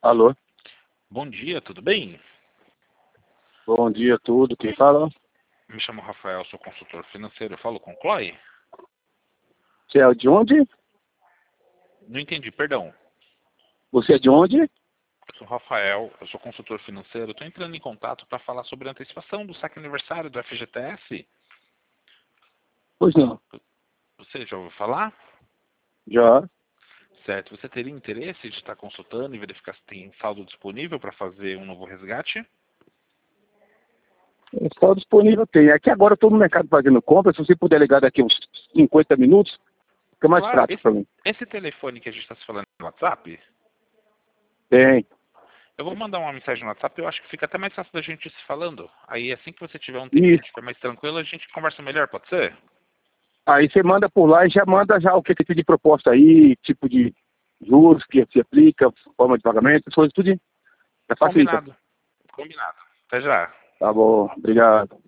Alô, Bom dia, tudo bem? bom dia, tudo. Quem fala? Me chamo Rafael, sou consultor financeiro. Eu falo com Chloe? Você é de onde? Não entendi, perdão. Você é de onde? Eu sou Rafael, eu sou consultor financeiro. Estou entrando em contato para falar sobre a antecipação do saque aniversário do FGTS. Pois não. Você já ouviu falar? Já. Certo. Você teria interesse de estar consultando e verificar se tem saldo disponível para fazer um novo resgate? Está disponível, tem. Aqui agora eu estou no mercado fazendo compras. Se você puder ligar daqui uns 50 minutos, fica mais Claro, prático para mim. esse telefone que a gente está se falando no WhatsApp, Tem. eu vou mandar uma mensagem no WhatsApp. Eu acho que fica até mais fácil da gente ir se falando. Aí assim que você tiver um tempinho, Isso. estiver mais tranquilo, a gente conversa melhor, pode ser? Aí você manda por lá e já manda já o que tem de proposta aí, tipo de juros que se aplica, forma de pagamento, essas coisas tudo. Já facilita. Combinado. Combinado. Até já. Tá bom, obrigado.